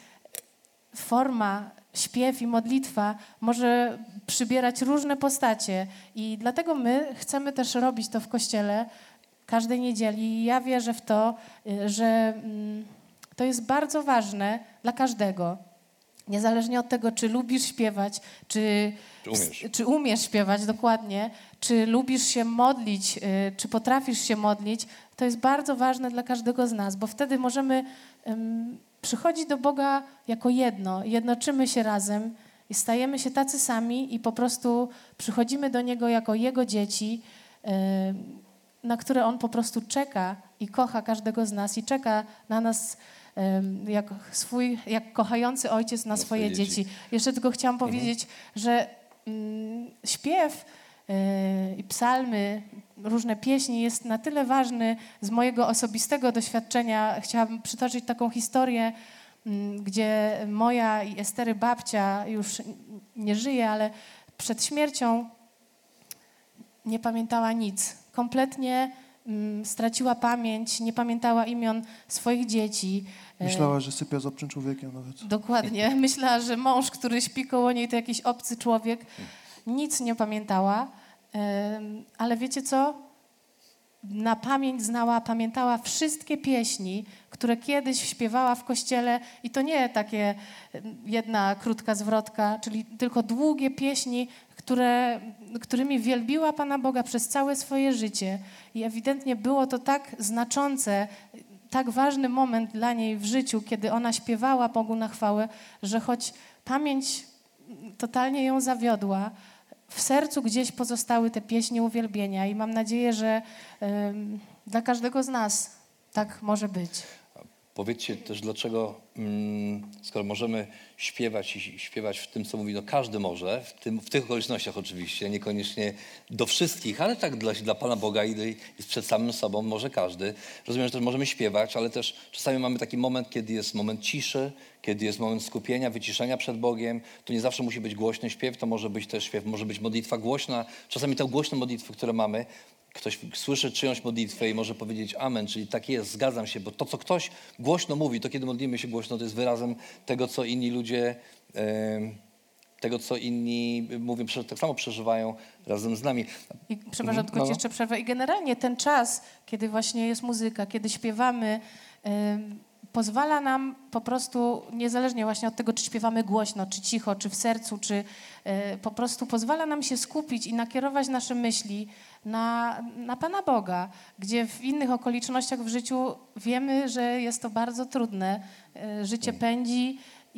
forma, śpiew i modlitwa może przybierać różne postacie i dlatego my chcemy też robić to w Kościele każdej niedzieli. I ja wierzę w to, y, że mm, to jest bardzo ważne dla każdego. Niezależnie od tego, czy lubisz śpiewać, czy, Czy umiesz. czy umiesz śpiewać, dokładnie, czy lubisz się modlić, y, czy potrafisz się modlić, to jest bardzo ważne dla każdego z nas, bo wtedy możemy ym, przychodzić do Boga jako jedno, jednoczymy się razem i stajemy się tacy sami i po prostu przychodzimy do Niego jako Jego dzieci, ym, na które On po prostu czeka i kocha każdego z nas i czeka na nas ym, jak swój, jak kochający ojciec na swoje swoje dzieci. dzieci. Jeszcze tylko chciałam powiedzieć, że mm, śpiew yy, i psalmy, różne pieśni jest na tyle ważny z mojego osobistego doświadczenia. Chciałabym przytoczyć taką historię, mm, gdzie moja i Estery babcia już nie żyje, ale przed śmiercią nie pamiętała nic. Kompletnie mm, straciła pamięć, nie pamiętała imion swoich dzieci. E, Myślała, że sypia z obcym człowiekiem nawet. Dokładnie. Myślała, że mąż, który śpi koło niej, to jakiś obcy człowiek. Nic nie pamiętała. Em, Ale wiecie co? na pamięć znała, pamiętała wszystkie pieśni, które kiedyś śpiewała w kościele i to nie takie jedna krótka zwrotka, czyli tylko długie pieśni, które, którymi wielbiła Pana Boga przez całe swoje życie. I ewidentnie było to tak znaczące, tak ważny moment dla niej w życiu, kiedy ona śpiewała Bogu na chwałę, że choć pamięć totalnie ją zawiodła, w sercu gdzieś pozostały te pieśni uwielbienia i mam nadzieję, że ym, dla każdego z nas tak może być. Powiedzcie też, dlaczego, mm, skoro możemy śpiewać i śpiewać w tym, co mówi, no każdy może, w, tym, w tych okolicznościach oczywiście, niekoniecznie do wszystkich, ale tak dla, dla Pana Boga i, i przed samym sobą może każdy. Rozumiem, że też możemy śpiewać, ale też czasami mamy taki moment, kiedy jest moment ciszy, kiedy jest moment skupienia, wyciszenia przed Bogiem. To nie zawsze musi być głośny śpiew, to może być też śpiew, może być modlitwa głośna. Czasami te głośne modlitwy, które mamy, ktoś słyszy czyjąś modlitwę i może powiedzieć amen, czyli tak jest, zgadzam się, bo to, co ktoś głośno mówi, to kiedy modlimy się głośno, to jest wyrazem tego, co inni ludzie, e, tego, co inni, mówię, tak samo przeżywają razem z nami. I, przepraszam, tylko no. ci jeszcze przerwę. I generalnie ten czas, kiedy właśnie jest muzyka, kiedy śpiewamy, y, pozwala nam po prostu, niezależnie właśnie od tego, czy śpiewamy głośno, czy cicho, czy w sercu, czy y, po prostu pozwala nam się skupić i nakierować nasze myśli na, na Pana Boga, gdzie w innych okolicznościach w życiu wiemy, że jest to bardzo trudne. Y, życie pędzi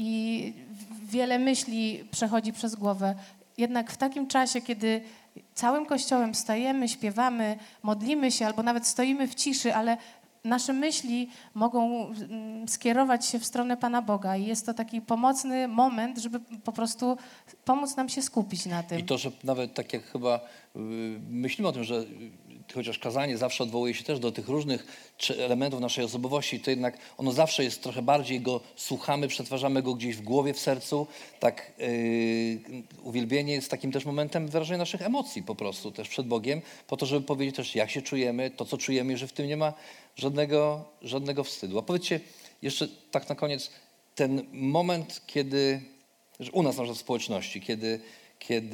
i wiele myśli przechodzi przez głowę. Jednak w takim czasie, kiedy całym Kościołem stajemy, śpiewamy, modlimy się albo nawet stoimy w ciszy, ale nasze myśli mogą mm, skierować się w stronę Pana Boga i jest to taki pomocny moment, żeby po prostu pomóc nam się skupić na tym. I to, że nawet tak jak chyba y, myślimy o tym, że y, chociaż kazanie zawsze odwołuje się też do tych różnych elementów naszej osobowości, to jednak ono zawsze jest trochę bardziej go słuchamy, przetwarzamy go gdzieś w głowie, w sercu. Tak y, uwielbienie jest takim też momentem wyrażenia naszych emocji po prostu też przed Bogiem, po to, żeby powiedzieć też, jak się czujemy, to, co czujemy, że w tym nie ma żadnego, żadnego wstydu. A powiedzcie jeszcze tak na koniec, ten moment, kiedy że u nas na przykład w społeczności, kiedy, kiedy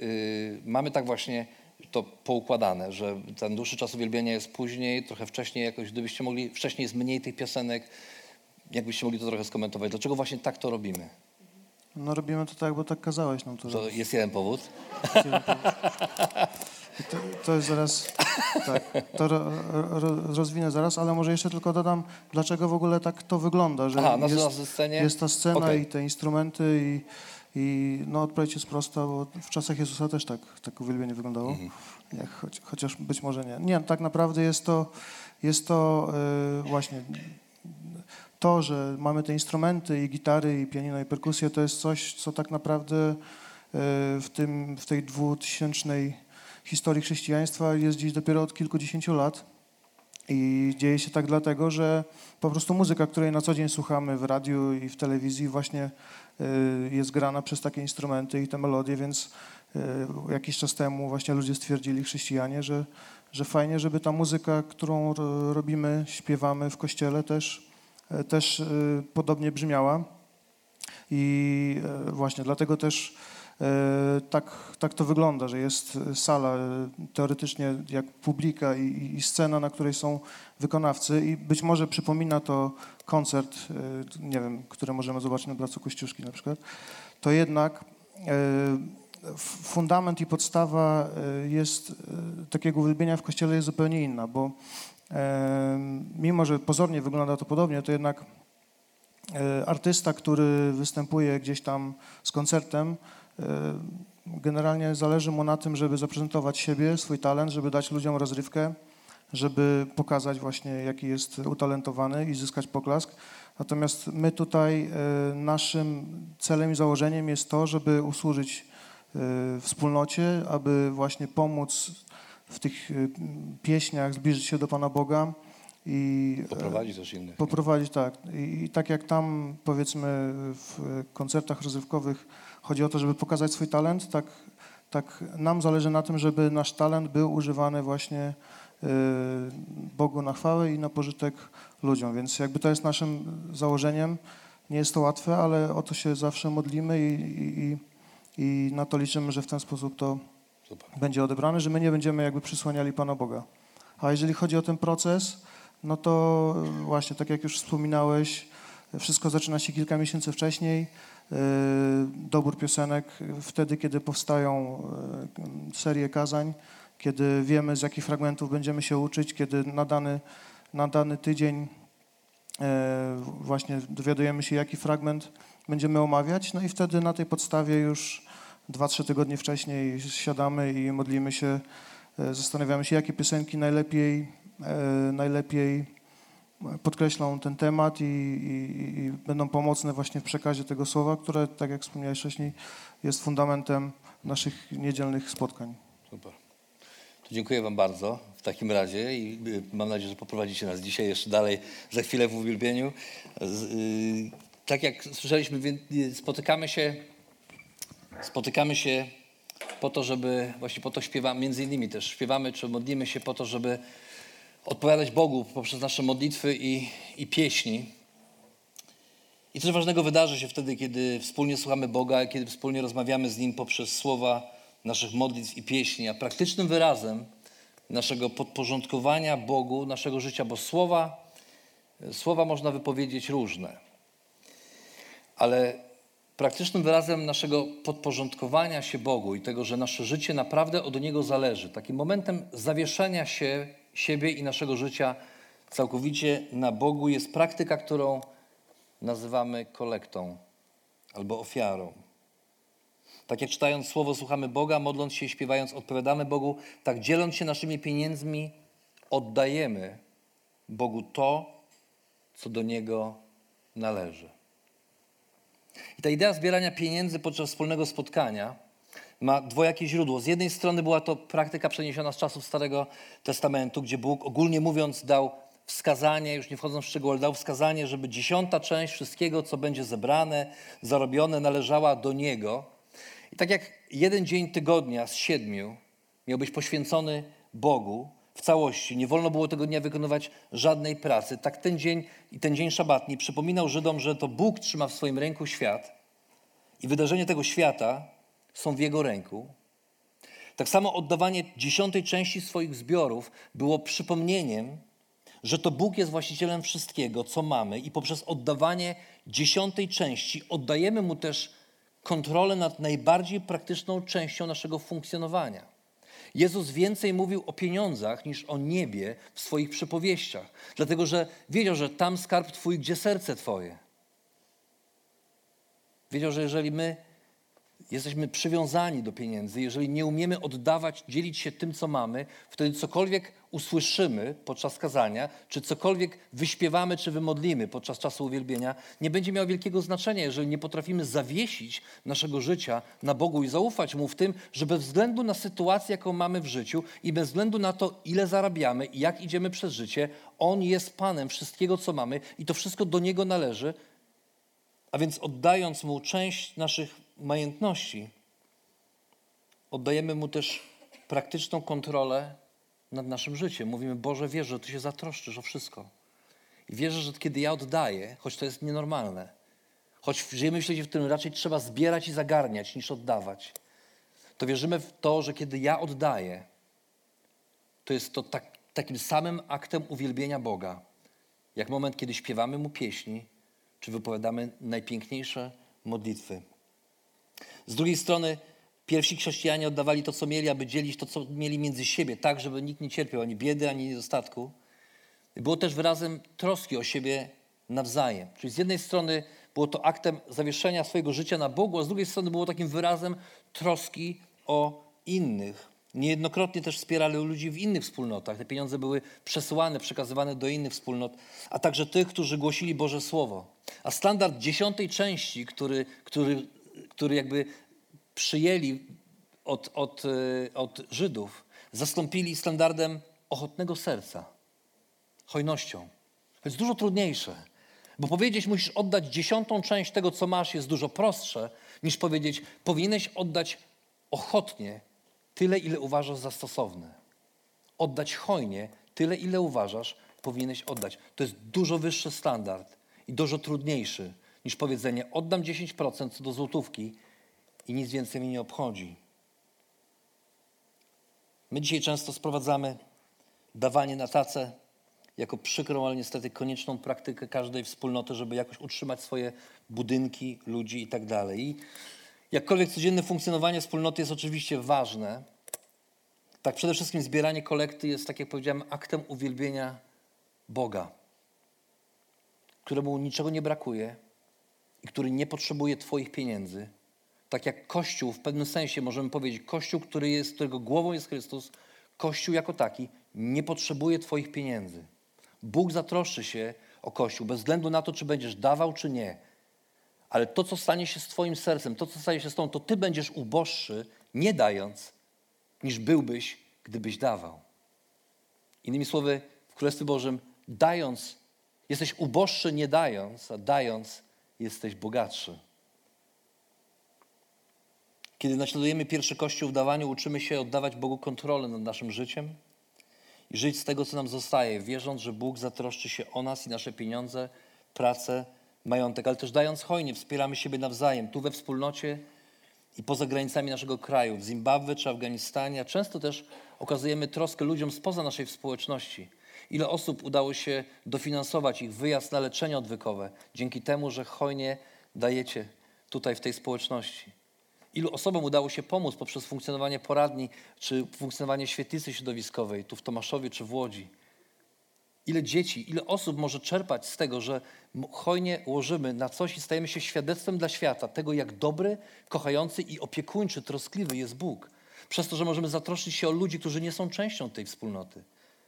y, mamy tak właśnie to poukładane, że ten dłuższy czas uwielbienia jest później, trochę wcześniej jakoś, gdybyście mogli, wcześniej jest mniej tych piosenek, jakbyście mogli to trochę skomentować. Dlaczego właśnie tak to robimy? No robimy to tak, bo tak kazałeś nam to To robić. jest jeden powód. To, to jest zaraz, tak, to ro, ro, rozwinę zaraz, ale może jeszcze tylko dodam, dlaczego w ogóle tak to wygląda, że Aha, na jest, na scenie? jest ta scena Okay. i te instrumenty i, i no odpowiedź jest prosta, bo w czasach Jezusa też tak, tak uwielbienie wyglądało, Mhm. jak, choć, chociaż być może nie. Nie, tak naprawdę jest to, jest to yy, właśnie to, że mamy te instrumenty i gitary, i pianino, i perkusję, to jest coś, co tak naprawdę yy, w, tym, w tej dwutysięcznej historii chrześcijaństwa jest dziś dopiero od kilkudziesięciu lat i dzieje się tak dlatego, że po prostu muzyka, której na co dzień słuchamy w radiu i w telewizji właśnie y, jest grana przez takie instrumenty i te melodie, więc y, jakiś czas temu właśnie ludzie stwierdzili, chrześcijanie, że, że fajnie, żeby ta muzyka, którą ro, robimy, śpiewamy w kościele też, y, też y, podobnie brzmiała i y, właśnie dlatego też Tak, tak to wygląda, że jest sala teoretycznie jak publika i, i scena, na której są wykonawcy i być może przypomina to koncert, nie wiem, który możemy zobaczyć na Placu Kościuszki na przykład, to jednak fundament i podstawa jest takiego uwielbienia w Kościele jest zupełnie inna, bo mimo, że pozornie wygląda to podobnie, to jednak artysta, który występuje gdzieś tam z koncertem, generalnie zależy mu na tym, żeby zaprezentować siebie, swój talent, żeby dać ludziom rozrywkę, żeby pokazać właśnie, jaki jest utalentowany i zyskać poklask. Natomiast my tutaj naszym celem i założeniem jest to, żeby usłużyć wspólnocie, aby właśnie pomóc w tych pieśniach zbliżyć się do Pana Boga i Poprowadzić też innych. Poprowadzić, tak. I, I tak jak tam, powiedzmy, w koncertach rozrywkowych chodzi o to, żeby pokazać swój talent, tak, tak nam zależy na tym, żeby nasz talent był używany właśnie y, Bogu na chwałę i na pożytek ludziom. Więc jakby to jest naszym założeniem. Nie jest to łatwe, ale o to się zawsze modlimy i, i, i na to liczymy, że w ten sposób to Super. będzie odebrane, że my nie będziemy jakby przysłaniali Pana Boga. A jeżeli chodzi o ten proces, no to właśnie, tak jak już wspominałeś, wszystko zaczyna się kilka miesięcy wcześniej. Dobór piosenek wtedy, kiedy powstają serie kazań, kiedy wiemy, z jakich fragmentów będziemy się uczyć, kiedy na dany, na dany tydzień właśnie dowiadujemy się, jaki fragment będziemy omawiać, no i wtedy na tej podstawie już dwa, trzy tygodnie wcześniej siadamy i modlimy się, zastanawiamy się, jakie piosenki najlepiej, najlepiej podkreślą ten temat i, i, i będą pomocne właśnie w przekazie tego słowa, które, tak jak wspomniałeś wcześniej, jest fundamentem naszych niedzielnych spotkań. Super. To dziękuję wam bardzo w takim razie i mam nadzieję, że poprowadzicie nas dzisiaj jeszcze dalej, za chwilę w uwielbieniu. Tak jak słyszeliśmy, spotykamy się, spotykamy się po to, żeby, właśnie po to śpiewamy, między innymi też śpiewamy, czy modlimy się po to, żeby odpowiadać Bogu poprzez nasze modlitwy i, i pieśni. I coś ważnego wydarzy się wtedy, kiedy wspólnie słuchamy Boga, kiedy wspólnie rozmawiamy z Nim poprzez słowa naszych modlitw i pieśni, a praktycznym wyrazem naszego podporządkowania Bogu, naszego życia, bo słowa, słowa można wypowiedzieć różne, ale praktycznym wyrazem naszego podporządkowania się Bogu i tego, że nasze życie naprawdę od Niego zależy, takim momentem zawieszenia się siebie i naszego życia całkowicie na Bogu jest praktyka, którą nazywamy kolektą albo ofiarą. Tak jak czytając Słowo słuchamy Boga, modląc się i śpiewając odpowiadamy Bogu, tak dzieląc się naszymi pieniędzmi oddajemy Bogu to, co do Niego należy. I ta idea zbierania pieniędzy podczas wspólnego spotkania ma dwojakie źródło. Z jednej strony była to praktyka przeniesiona z czasów Starego Testamentu, gdzie Bóg ogólnie mówiąc dał wskazanie, już nie wchodząc w szczegóły, ale dał wskazanie, żeby dziesiąta część wszystkiego, co będzie zebrane, zarobione, należała do Niego. I tak jak jeden dzień tygodnia z siedmiu miał być poświęcony Bogu w całości, nie wolno było tego dnia wykonywać żadnej pracy, tak ten dzień i ten dzień szabatni przypominał Żydom, że to Bóg trzyma w swoim ręku świat i wydarzenia tego świata są w Jego ręku. Tak samo oddawanie dziesiątej części swoich zbiorów było przypomnieniem, że to Bóg jest właścicielem wszystkiego, co mamy i poprzez oddawanie dziesiątej części oddajemy Mu też kontrolę nad najbardziej praktyczną częścią naszego funkcjonowania. Jezus więcej mówił o pieniądzach niż o niebie w swoich przypowieściach, dlatego że wiedział, że tam skarb Twój, gdzie serce Twoje. Wiedział, że jeżeli my jesteśmy przywiązani do pieniędzy, jeżeli nie umiemy oddawać, dzielić się tym, co mamy, wtedy cokolwiek usłyszymy podczas kazania, czy cokolwiek wyśpiewamy, czy wymodlimy podczas czasu uwielbienia, nie będzie miało wielkiego znaczenia, jeżeli nie potrafimy zawiesić naszego życia na Bogu i zaufać Mu w tym, że bez względu na sytuację, jaką mamy w życiu i bez względu na to, ile zarabiamy i jak idziemy przez życie, On jest Panem wszystkiego, co mamy i to wszystko do Niego należy. A więc oddając Mu część naszych majątności, oddajemy Mu też praktyczną kontrolę nad naszym życiem. Mówimy, Boże, wierzę, że Ty się zatroszczysz o wszystko. I wierzę, że kiedy ja oddaję, choć to jest nienormalne, choć żyjemy w świecie, w którym raczej trzeba zbierać i zagarniać niż oddawać, to wierzymy w to, że kiedy ja oddaję, to jest to tak, takim samym aktem uwielbienia Boga, jak moment, kiedy śpiewamy Mu pieśni, czy wypowiadamy najpiękniejsze modlitwy. Z drugiej strony pierwsi chrześcijanie oddawali to, co mieli, aby dzielić to, co mieli między siebie, tak, żeby nikt nie cierpiał ani biedy, ani niedostatku. Było też wyrazem troski o siebie nawzajem. Czyli z jednej strony było to aktem zawieszenia swojego życia na Bogu, a z drugiej strony było takim wyrazem troski o innych. Niejednokrotnie też wspierali ludzi w innych wspólnotach. Te pieniądze były przesyłane, przekazywane do innych wspólnot, a także tych, którzy głosili Boże Słowo. A standard dziesiątej części, który, który, który jakby przyjęli od, od, od Żydów, zastąpili standardem ochotnego serca, hojnością. To jest dużo trudniejsze, bo powiedzieć, musisz oddać dziesiątą część tego, co masz, jest dużo prostsze, niż powiedzieć, powinieneś oddać ochotnie tyle, ile uważasz za stosowne. Oddać hojnie tyle, ile uważasz, powinieneś oddać. To jest dużo wyższy standard i dużo trudniejszy niż powiedzenie, oddam dziesięć procent co do złotówki i nic więcej mnie nie obchodzi. My dzisiaj często sprowadzamy dawanie na tacę jako przykrą, ale niestety konieczną praktykę każdej wspólnoty, żeby jakoś utrzymać swoje budynki, ludzi i tak dalej. I jakkolwiek codzienne funkcjonowanie wspólnoty jest oczywiście ważne, tak przede wszystkim zbieranie kolekty jest, tak jak powiedziałem, aktem uwielbienia Boga, któremu niczego nie brakuje i który nie potrzebuje twoich pieniędzy. Tak jak Kościół, w pewnym sensie możemy powiedzieć, Kościół, który jest, którego głową jest Chrystus, Kościół jako taki nie potrzebuje twoich pieniędzy. Bóg zatroszczy się o Kościół, bez względu na to, czy będziesz dawał, czy nie. Ale to, co stanie się z twoim sercem, to, co stanie się z tobą, to ty będziesz uboższy, nie dając, niż byłbyś, gdybyś dawał. Innymi słowy, w Królestwie Bożym, dając, jesteś uboższy nie dając, a dając jesteś bogatszy. Kiedy naśladujemy pierwszy Kościół w dawaniu, uczymy się oddawać Bogu kontrolę nad naszym życiem i żyć z tego, co nam zostaje, wierząc, że Bóg zatroszczy się o nas i nasze pieniądze, pracę, majątek, ale też dając hojnie, wspieramy siebie nawzajem, tu we wspólnocie i poza granicami naszego kraju, w Zimbabwe czy Afganistanie, a często też okazujemy troskę ludziom spoza naszej społeczności. Ile osób udało się dofinansować ich wyjazd na leczenie odwykowe dzięki temu, że hojnie dajecie tutaj w tej społeczności. Ilu osobom udało się pomóc poprzez funkcjonowanie poradni czy funkcjonowanie świetlicy środowiskowej tu w Tomaszowie czy w Łodzi. Ile dzieci, ile osób może czerpać z tego, że hojnie łożymy na coś i stajemy się świadectwem dla świata tego, jak dobry, kochający i opiekuńczy, troskliwy jest Bóg. Przez to, że możemy zatroszczyć się o ludzi, którzy nie są częścią tej wspólnoty.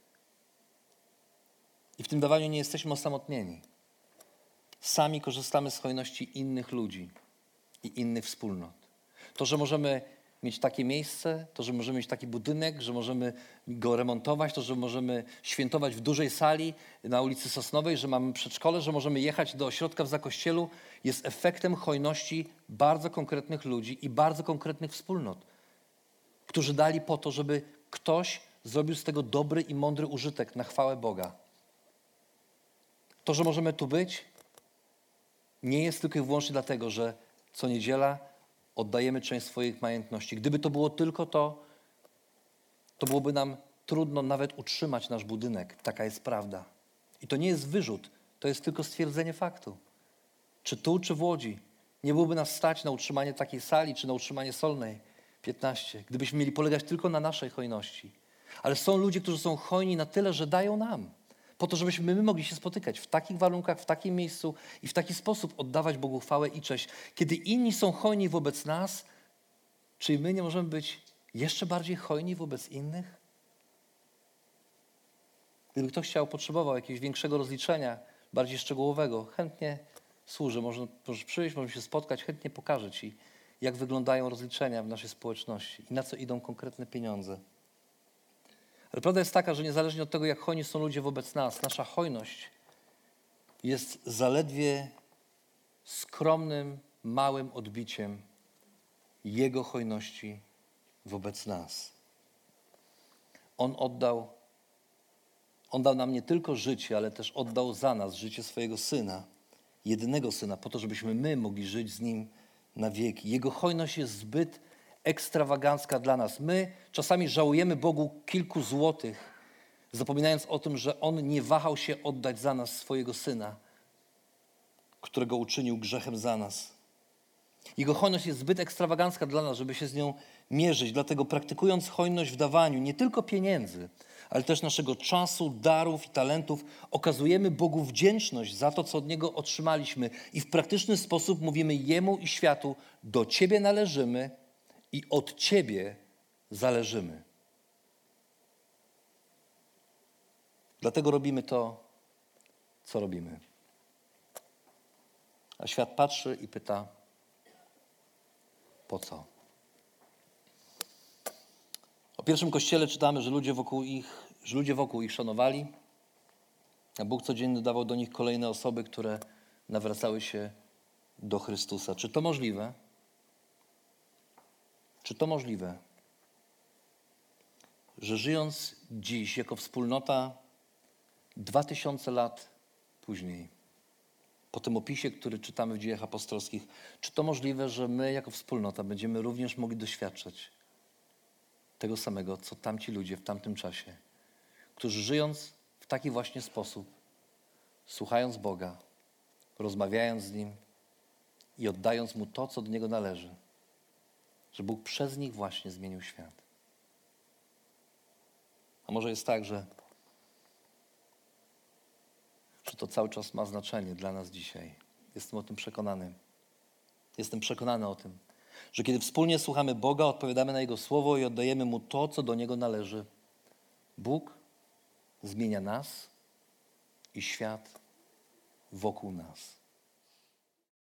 I w tym dawaniu nie jesteśmy osamotnieni. Sami korzystamy z hojności innych ludzi i innych wspólnot. To, że możemy mieć takie miejsce, to, że możemy mieć taki budynek, że możemy go remontować, to, że możemy świętować w dużej sali na ulicy Sosnowej, że mamy przedszkole, że możemy jechać do ośrodka w Zakościelu, jest efektem hojności bardzo konkretnych ludzi i bardzo konkretnych wspólnot, którzy dali po to, żeby ktoś zrobił z tego dobry i mądry użytek na chwałę Boga. To, że możemy tu być, nie jest tylko i wyłącznie dlatego, że co niedziela oddajemy część swoich majątności. Gdyby to było tylko to, to byłoby nam trudno nawet utrzymać nasz budynek. Taka jest prawda. I to nie jest wyrzut, to jest tylko stwierdzenie faktu. Czy tu, czy w Łodzi nie byłoby nas stać na utrzymanie takiej sali, czy na utrzymanie Solnej piętnaście, gdybyśmy mieli polegać tylko na naszej hojności. Ale są ludzie, którzy są hojni na tyle, że dają nam, po to, żebyśmy my mogli się spotykać w takich warunkach, w takim miejscu i w taki sposób oddawać Bogu chwałę i cześć. Kiedy inni są hojni wobec nas, czy my nie możemy być jeszcze bardziej hojni wobec innych? Gdyby ktoś chciał, potrzebował jakiegoś większego rozliczenia, bardziej szczegółowego, chętnie służę. Może, możesz przyjść, możemy się spotkać, chętnie pokażę Ci, jak wyglądają rozliczenia w naszej społeczności i na co idą konkretne pieniądze. Ale prawda jest taka, że niezależnie od tego, jak hojni są ludzie wobec nas, nasza hojność jest zaledwie skromnym, małym odbiciem Jego hojności wobec nas. On oddał, On dał nam nie tylko życie, ale też oddał za nas życie swojego Syna, jedynego Syna, po to, żebyśmy my mogli żyć z Nim na wieki. Jego hojność jest zbyt ekstrawagancka dla nas. My czasami żałujemy Bogu kilku złotych, zapominając o tym, że On nie wahał się oddać za nas swojego Syna, którego uczynił grzechem za nas. Jego hojność jest zbyt ekstrawagancka dla nas, żeby się z nią mierzyć. Dlatego praktykując hojność w dawaniu nie tylko pieniędzy, ale też naszego czasu, darów i talentów, okazujemy Bogu wdzięczność za to, co od Niego otrzymaliśmy i w praktyczny sposób mówimy Jemu i światu: do Ciebie należymy i od Ciebie zależymy. Dlatego robimy to, co robimy. A świat patrzy i pyta: po co? O pierwszym Kościele czytamy, że ludzie wokół ich, że ludzie wokół ich szanowali, a Bóg codziennie dodawał do nich kolejne osoby, które nawracały się do Chrystusa. Czy to możliwe? Czy to możliwe, że żyjąc dziś jako wspólnota dwa tysiące lat później, po tym opisie, który czytamy w Dziejach Apostolskich, czy to możliwe, że my jako wspólnota będziemy również mogli doświadczać tego samego, co tamci ludzie w tamtym czasie, którzy żyjąc w taki właśnie sposób, słuchając Boga, rozmawiając z Nim i oddając Mu to, co do Niego należy, że Bóg przez nich właśnie zmienił świat. A może jest tak, że, że to cały czas ma znaczenie dla nas dzisiaj. Jestem o tym przekonany. Jestem przekonany o tym, że kiedy wspólnie słuchamy Boga, odpowiadamy na Jego słowo i oddajemy Mu to, co do Niego należy, Bóg zmienia nas i świat wokół nas.